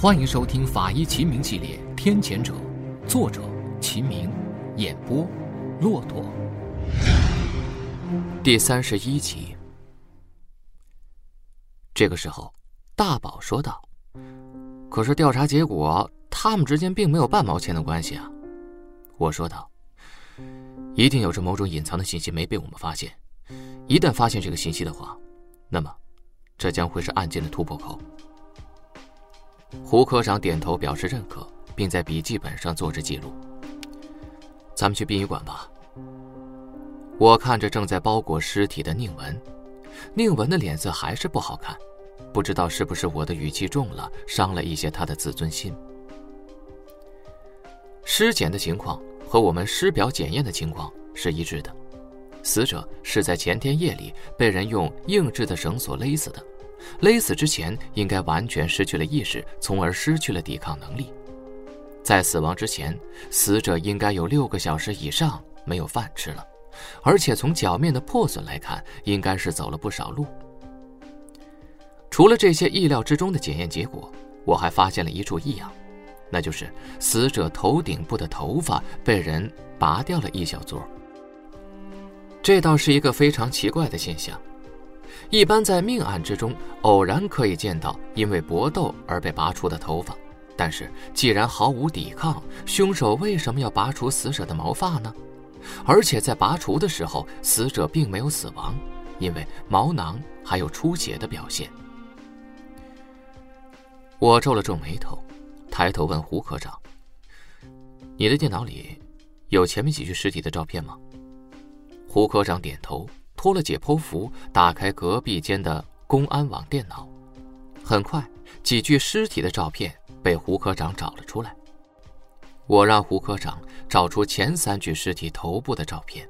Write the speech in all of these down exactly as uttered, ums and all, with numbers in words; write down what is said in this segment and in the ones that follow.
欢迎收听法医秦明系列《天谴者》，作者秦明，演播骆驼。第三十一集。这个时候，大宝说道：“可是调查结果，他们之间并没有半毛钱的关系啊。”我说道：“一定有着某种隐藏的信息没被我们发现。一旦发现这个信息的话，那么这将会是案件的突破口。”胡科长点头表示认可，并在笔记本上做着记录。咱们去殡仪馆吧。我看着正在包裹尸体的宁文，宁文的脸色还是不好看，不知道是不是我的语气重了，伤了一些他的自尊心。尸检的情况和我们尸表检验的情况是一致的，死者是在前天夜里被人用硬质的绳索勒死的。勒死之前应该完全失去了意识，从而失去了抵抗能力。在死亡之前，死者应该有六个小时以上没有饭吃了，而且从脚面的破损来看，应该是走了不少路。除了这些意料之中的检验结果，我还发现了一处异样，那就是死者头顶部的头发被人拔掉了一小撮。这倒是一个非常奇怪的现象。一般在命案之中，偶然可以见到因为搏斗而被拔出的头发，但是既然毫无抵抗，凶手为什么要拔除死者的毛发呢？而且在拔除的时候，死者并没有死亡，因为毛囊还有出血的表现。我皱了皱眉头，抬头问胡科长：“你的电脑里有前面几具尸体的照片吗？”胡科长点头，脱了解剖服，打开隔壁间的公安网电脑。很快，几具尸体的照片被胡科长找了出来。我让胡科长找出前三具尸体头部的照片。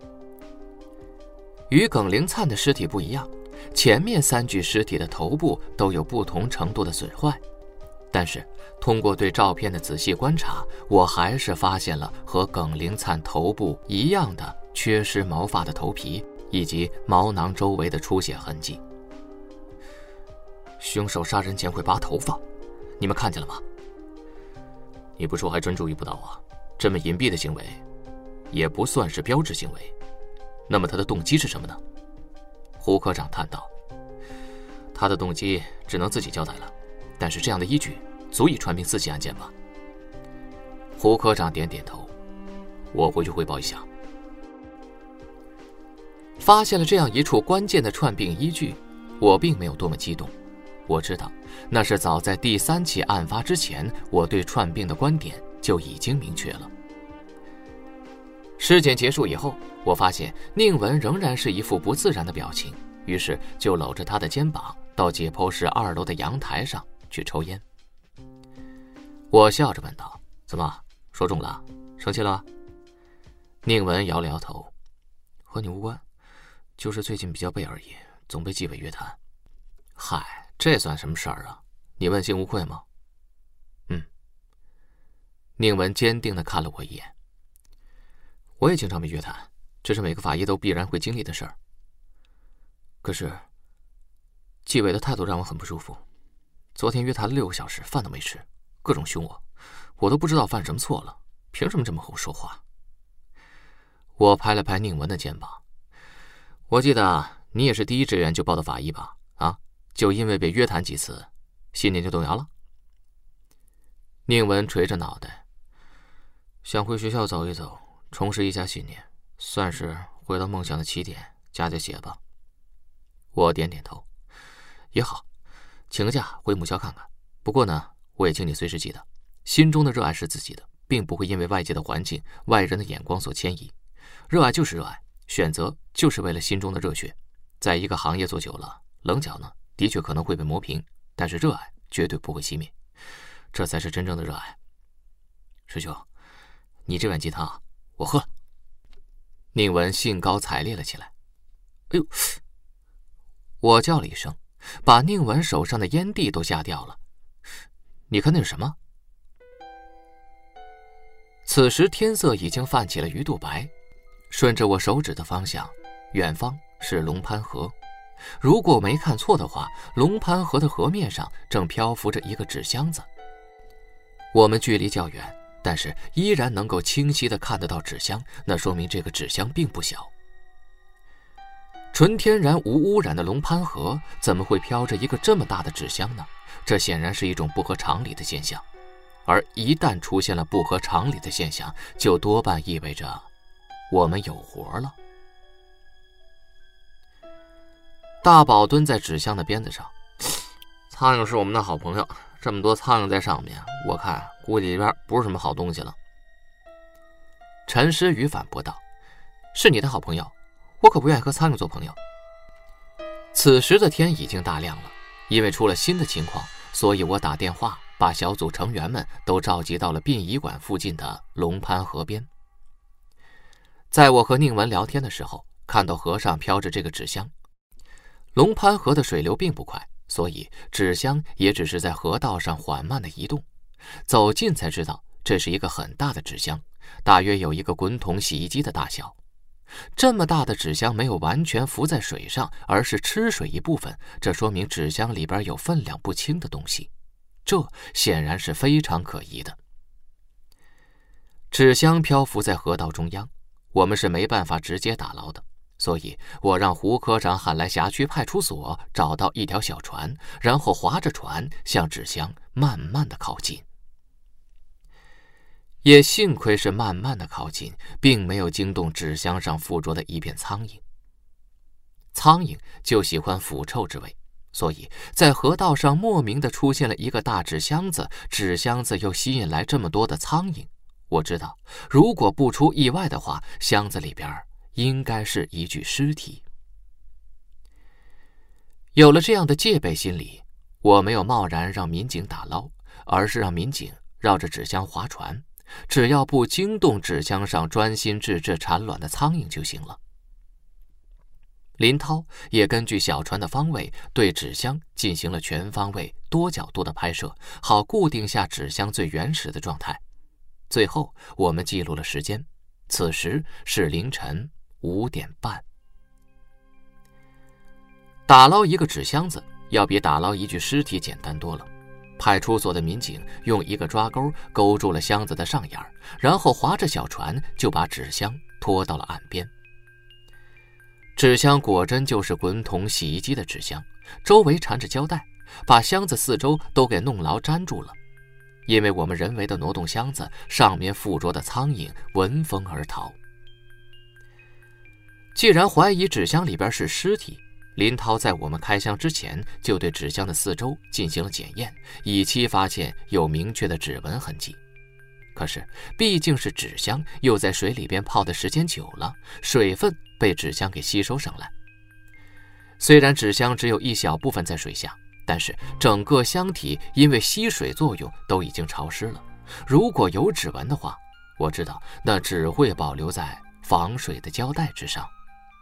与耿灵灿的尸体不一样，前面三具尸体的头部都有不同程度的损坏，但是通过对照片的仔细观察，我还是发现了和耿灵灿头部一样的缺失毛发的头皮以及毛囊周围的出血痕迹。凶手杀人前会拔头发，你们看见了吗？你不说还真注意不到啊，这么隐蔽的行为也不算是标志行为。那么他的动机是什么呢？胡科长叹道：“他的动机只能自己交代了，但是这样的依据足以串并四起案件吧？”胡科长点点头：“我回去汇报一下。”发现了这样一处关键的串并依据，我并没有多么激动。我知道，那是早在第三起案发之前，我对串并的观点就已经明确了。尸检结束以后，我发现宁文仍然是一副不自然的表情，于是就搂着他的肩膀到解剖室二楼的阳台上去抽烟。我笑着问道：“怎么，说中了？生气了？”宁文摇了摇头：“和你无关，就是最近比较背而已，总被纪委约谈。”“嗨，这算什么事儿啊？你问心无愧吗？”“嗯。”宁文坚定地看了我一眼。“我也经常被约谈，这是每个法医都必然会经历的事儿。可是，纪委的态度让我很不舒服。昨天约谈了六个小时，饭都没吃，各种凶我，我都不知道犯什么错了，凭什么这么和我说话？”我拍了拍宁文的肩膀：“我记得你也是第一志愿就报的法医吧？啊，就因为被约谈几次，信念就动摇了？”宁文垂着脑袋：“想回学校走一走，重拾一下信念，算是回到梦想的起点，加加血吧。”我点点头：“也好，请个假回母校看看。不过呢，我也请你随时记得，心中的热爱是自己的，并不会因为外界的环境、外人的眼光所牵引。热爱就是热爱，选择就是为了心中的热血。在一个行业做久了，棱角呢，的确可能会被磨平，但是热爱绝对不会熄灭，这才是真正的热爱。师兄，你这碗鸡汤我喝了。”宁文兴高采烈了起来。“哎呦！”我叫了一声，把宁文手上的烟蒂都吓掉了。“你看那是什么？”此时天色已经泛起了鱼肚白，顺着我手指的方向，远方是龙潘河。如果我没看错的话，龙潘河的河面上正漂浮着一个纸箱子， 我们距离较远，但是依然能够清晰地看得到纸箱，那说明这个纸箱并不小。纯天然无污染的龙潘河怎么会飘着一个这么大的纸箱呢？这显然是一种不合常理的现象，而一旦出现了不合常理的现象，就多半意味着我们有活了。大宝蹲在纸箱的鞭子上，苍蝇是我们的好朋友，这么多苍蝇在上面，我看估计里边不是什么好东西了。陈诗雨反驳道：是你的好朋友，我可不愿意和苍蝇做朋友。此时的天已经大亮了，因为出了新的情况，所以我打电话把小组成员们都召集到了殡仪馆附近的龙潘河边。在我和宁文聊天的时候，看到河上飘着这个纸箱。龙潘河的水流并不快，所以纸箱也只是在河道上缓慢地移动。走近才知道，这是一个很大的纸箱，大约有一个滚筒洗衣机的大小。这么大的纸箱没有完全浮在水上，而是吃水一部分，这说明纸箱里边有分量不轻的东西，这显然是非常可疑的。纸箱漂浮在河道中央，我们是没办法直接打捞的，所以我让胡科长喊来辖区派出所，找到一条小船，然后划着船向纸箱慢慢地靠近。也幸亏是慢慢的靠近，并没有惊动纸箱上附着的一片苍蝇。苍蝇就喜欢腐臭之味，所以在河道上莫名的出现了一个大纸箱子，纸箱子又吸引来这么多的苍蝇。我知道，如果不出意外的话，箱子里边应该是一具尸体。有了这样的戒备心理，我没有贸然让民警打捞，而是让民警绕着纸箱划船，只要不惊动纸箱上专心致志产卵的苍蝇就行了。林涛也根据小船的方位对纸箱进行了全方位多角度的拍摄，好固定下纸箱最原始的状态。最后我们记录了时间，此时是凌晨五点半。打捞一个纸箱子要比打捞一具尸体简单多了。派出所的民警用一个抓钩勾住了箱子的上沿，然后划着小船就把纸箱拖到了岸边。纸箱果真就是滚筒洗衣机的纸箱，周围缠着胶带，把箱子四周都给弄牢粘住了。因为我们人为的挪动箱子，上面附着的苍蝇闻风而逃。既然怀疑纸箱里边是尸体，林涛在我们开箱之前就对纸箱的四周进行了检验，以期发现有明确的指纹痕迹。可是毕竟是纸箱，又在水里边泡的时间久了，水分被纸箱给吸收上来。虽然纸箱只有一小部分在水下，但是整个箱体因为吸水作用都已经潮湿了。如果有指纹的话，我知道那只会保留在防水的胶带之上。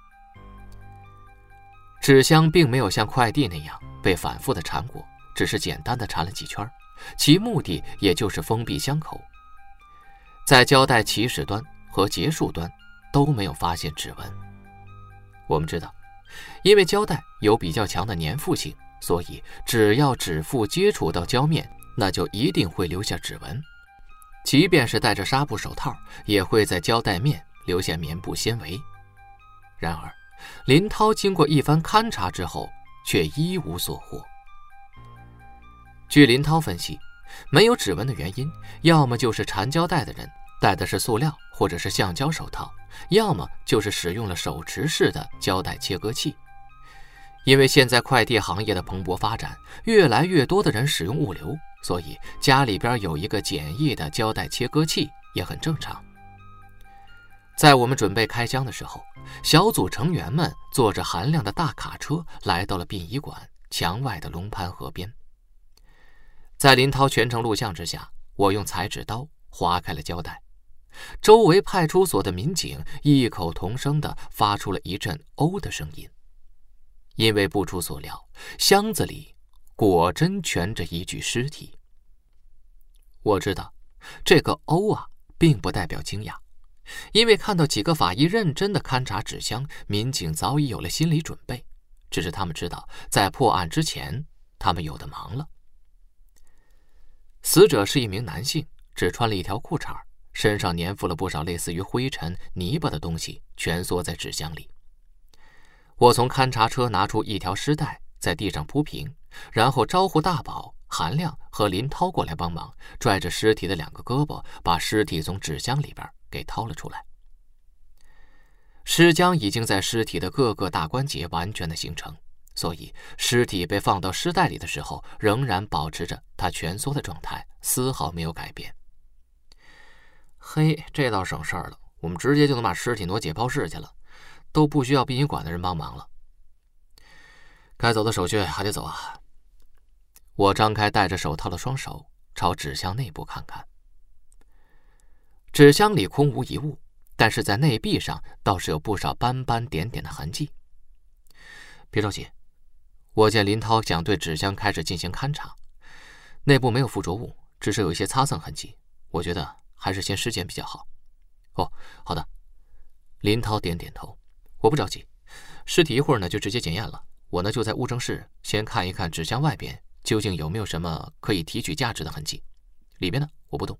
纸箱并没有像快递那样被反复的缠过，只是简单的缠了几圈，其目的也就是封闭箱口。在胶带起始端和结束端都没有发现指纹。我们知道，因为胶带有比较强的粘附性，所以只要指腹接触到胶面，那就一定会留下指纹。即便是戴着纱布手套，也会在胶带面留下棉布纤维。然而林涛经过一番勘察之后，却一无所获。据林涛分析，没有指纹的原因，要么就是缠胶带的人戴的是塑料或者是橡胶手套，要么就是使用了手持式的胶带切割器。因为现在快递行业的蓬勃发展，越来越多的人使用物流，所以家里边有一个简易的胶带切割器也很正常。在我们准备开箱的时候，小组成员们坐着韩亮的大卡车来到了殡仪馆墙外的龙潘河边。在林涛全程录像之下，我用裁纸刀划开了胶带。周围派出所的民警异口同声地发出了一阵哦的声音。因为不出所料，箱子里果真蜷着一具尸体。我知道这个哦啊并不代表惊讶，因为看到几个法医认真地勘察纸箱，民警早已有了心理准备，只是他们知道在破案之前他们有的忙了。 死者是一名男性，只穿了一条裤衩，身上粘附了不少类似于灰尘、泥巴的东西，蜷缩在纸箱里。我从勘察车拿出一条尸带，在地上铺平，然后招呼大宝、韩亮和林涛过来帮忙，拽着尸体的两个胳膊，把尸体从纸箱里边给掏了出来。尸浆已经在尸体的各个大关节完全的形成，所以尸体被放到尸袋里的时候，仍然保持着它蜷缩的状态，丝毫没有改变。嘿，这倒省事儿了，我们直接就能把尸体挪解剖室去了，都不需要殡仪馆的人帮忙了。该走的手续还得走啊。我张开戴着手套的双手，朝纸箱内部看看。纸箱里空无一物，但是在内壁上倒是有不少斑斑点点的痕迹。别着急，我见林涛想对纸箱开始进行勘察，内部没有附着物，只是有一些擦蹭痕迹，我觉得还是先尸检比较好。哦，好的。林涛点点头。我不着急，尸体一会儿呢就直接检验了，我呢就在物证室先看一看纸箱外边究竟有没有什么可以提取价值的痕迹，里边呢我不动。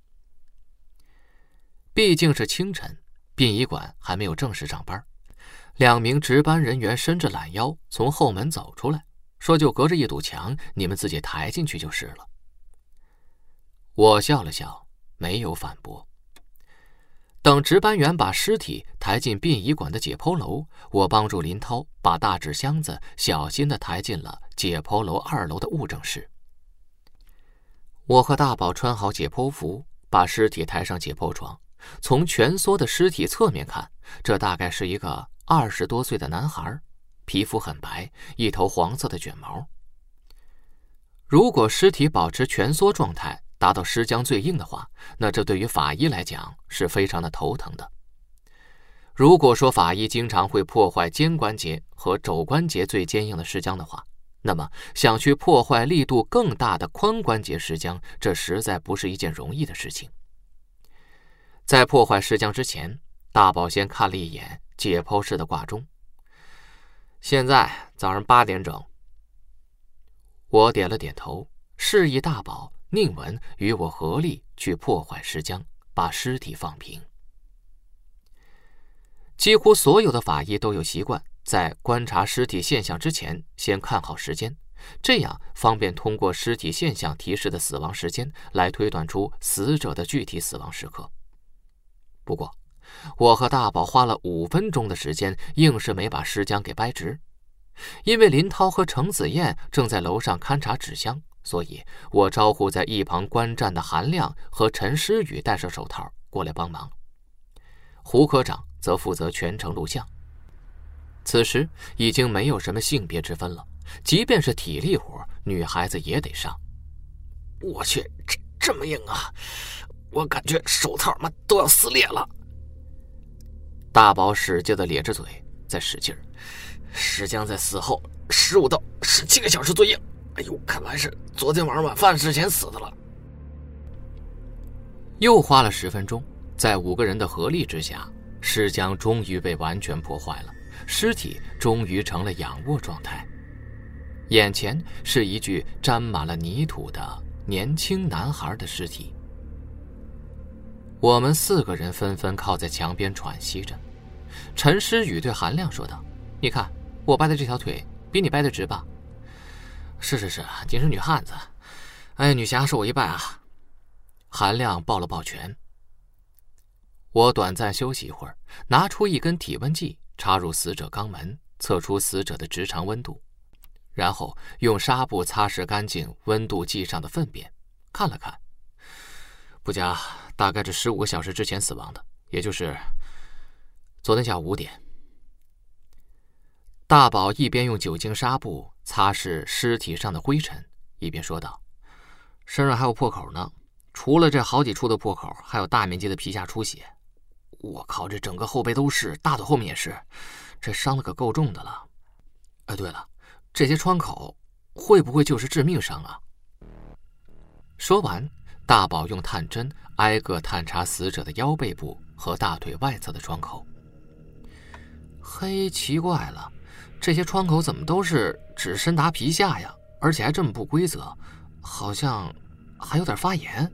毕竟是清晨，殡仪馆还没有正式上班，两名值班人员伸着懒腰从后门走出来，说就隔着一堵墙，你们自己抬进去就是了。我笑了笑，没有反驳。等值班员把尸体抬进殡仪馆的解剖楼，我帮助林涛把大纸箱子小心地抬进了解剖楼二楼的物证室。我和大宝穿好解剖服，把尸体抬上解剖床，从蜷缩的尸体侧面看，这大概是一个二十多岁的男孩，皮肤很白，一头黄色的卷毛。如果尸体保持蜷缩状态，达到尸僵最硬的话，那这对于法医来讲是非常的头疼的。如果说法医经常会破坏肩关节和肘关节最坚硬的尸僵的话，那么想去破坏力度更大的髋关节尸僵，这实在不是一件容易的事情。在破坏尸僵之前，大宝先看了一眼解剖室的挂钟。现在早上八点整。我点了点头，示意大宝、宁文与我合力去破坏尸僵，把尸体放平。几乎所有的法医都有习惯，在观察尸体现象之前先看好时间，这样方便通过尸体现象提示的死亡时间来推断出死者的具体死亡时刻。不过我和大宝花了五分钟的时间，硬是没把尸僵给掰直。因为林涛和程子燕正在楼上勘察纸箱，所以我招呼在一旁观战的韩亮和陈诗雨戴上手套过来帮忙。胡科长则负责全程录像。此时已经没有什么性别之分了，即便是体力活，女孩子也得上。 我去，这这么硬啊！我感觉手套嘛都要撕裂了。 大宝使劲的咧着嘴，在使劲儿。 尸僵在死后十五到十七个小时最硬。哎呦，看来是昨天晚上晚饭之前死的了。 又花了十分钟，在五个人的合力之下，尸僵终于被完全破坏了，尸体终于成了仰卧状态。眼前是一具沾满了泥土的年轻男孩的尸体。我们四个人纷纷靠在墙边喘息着。陈诗雨对韩亮说道：“你看，我掰的这条腿比你掰的直吧？”“是是是，您是女汉子，哎，女侠受我一拜啊！”韩亮抱了抱拳。我短暂休息一会儿，拿出一根体温计，插入死者肛门，测出死者的直肠温度，然后用纱布擦拭干净温度计上的粪便，看了看，不假，大概是十五个小时之前死亡的，也就是昨天下午五点。大宝一边用酒精纱布擦拭尸体上的灰尘，一边说道：“身上还有破口呢，除了这好几处的破口，还有大面积的皮下出血。我靠，这整个后背都是，大腿后面也是，这伤的可够重的了。哎，对了，这些创口会不会就是致命伤啊？”说完，大宝用探针挨个探查死者的腰背部和大腿外侧的创口。嘿，奇怪了，这些创口怎么都是只深达皮下呀？而且还这么不规则，好像还有点发炎。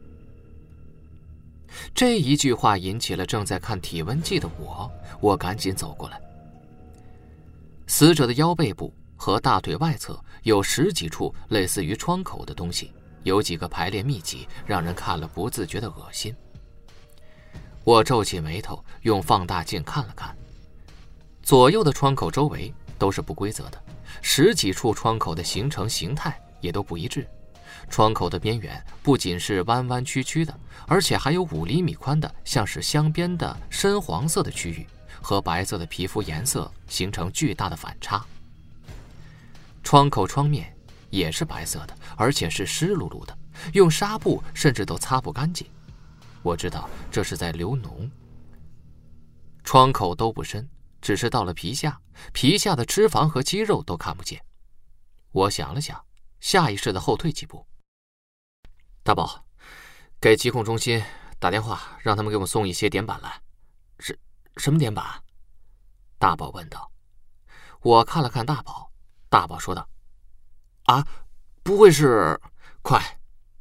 这一句话引起了正在看体温计的我，我赶紧走过来。死者的腰背部和大腿外侧有十几处类似于创口的东西，有几个排列密集，让人看了不自觉的恶心。我皱起眉头，用放大镜看了看，左右的创口周围都是不规则的，十几处创口的形成形态也都不一致。创口的边缘不仅是弯弯曲曲的，而且还有五厘米宽的像是镶边的深黄色的区域，和白色的皮肤颜色形成巨大的反差。创口创面也是白色的，而且是湿漉漉的，用纱布甚至都擦不干净。我知道这是在流脓。创口都不深，只是到了皮下，皮下的脂肪和肌肉都看不见。我想了想，下意识地后退几步。大宝，给疾控中心打电话，让他们给我送一些碘板来。是什么碘板？大宝问道。我看了看大宝，大宝说道：啊，不会是……快！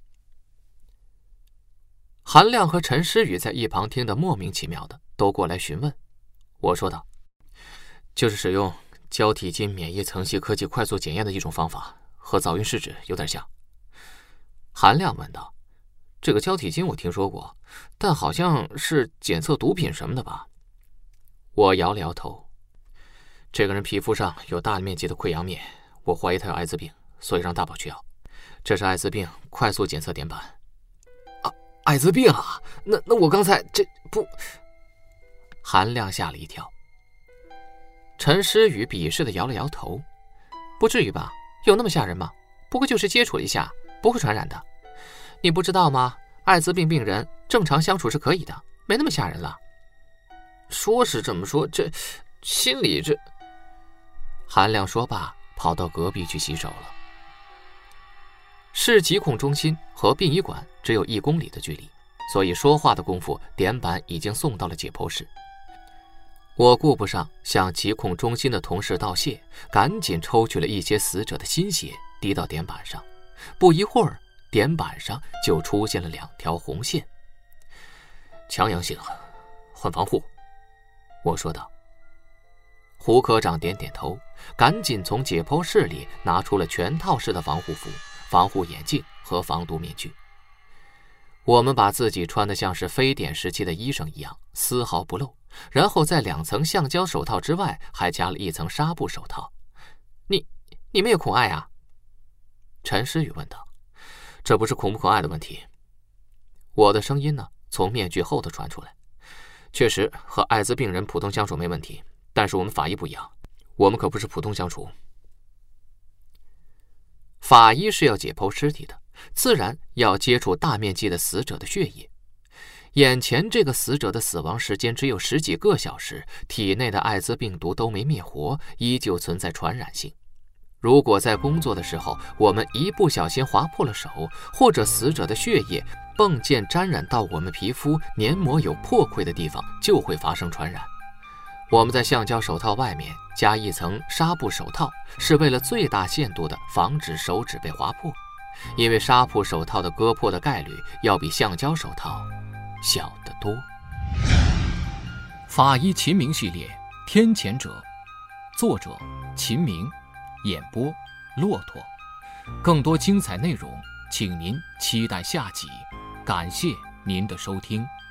韩亮和陈诗雨在一旁听得莫名其妙的，都过来询问。我说道：就是使用胶体金免疫层系科技快速检验的一种方法，和早孕试纸有点像。韩亮问道：这个胶体金我听说过，但好像是检测毒品什么的吧？我摇了摇头。这个人皮肤上有大面积的溃疡面，我怀疑他有艾滋病，所以让大宝去要。这是艾滋病快速检测碘板。啊，艾滋病啊？那那我刚才这不……韩亮吓了一跳。陈诗雨鄙视的摇了摇头：不至于吧？有那么吓人吗？不过就是接触了一下，不会传染的。你不知道吗？艾滋病病人正常相处是可以的，没那么吓人了。说是这么说，这心里这……韩亮说罢，跑到隔壁去洗手了。市疾控中心和殡仪馆只有一公里的距离，所以说话的功夫，碘板已经送到了解剖室。我顾不上向疾控中心的同事道谢，赶紧抽取了一些死者的心血，滴到碘板上。不一会儿，碘板上就出现了两条红线。强阳性，换防护。我说道。胡科长点点头，赶紧从解剖室里拿出了全套式的防护服、防护眼镜和防毒面具。我们把自己穿得像是非典时期的医生一样，丝毫不漏，然后在两层橡胶手套之外还加了一层纱布手套。你你们也恐艾啊？陈诗雨问道。这不是恐不恐艾的问题。我的声音呢，从面具后头传出来。确实和艾滋病人普通相处没问题，但是我们法医不一样，我们可不是普通相处。法医是要解剖尸体的，自然要接触大面积的死者的血液。眼前这个死者的死亡时间只有十几个小时，体内的艾滋病毒都没灭活，依旧存在传染性。如果在工作的时候我们一不小心划破了手，或者死者的血液迸溅沾染到我们皮肤黏膜有破溃的地方，就会发生传染。我们在橡胶手套外面加一层纱布手套，是为了最大限度地防止手指被划破，因为纱布手套的割破的概率要比橡胶手套小得多。 法医秦明系列天谴者，作者秦明，演播骆驼。更多精彩内容请您期待下集，感谢您的收听。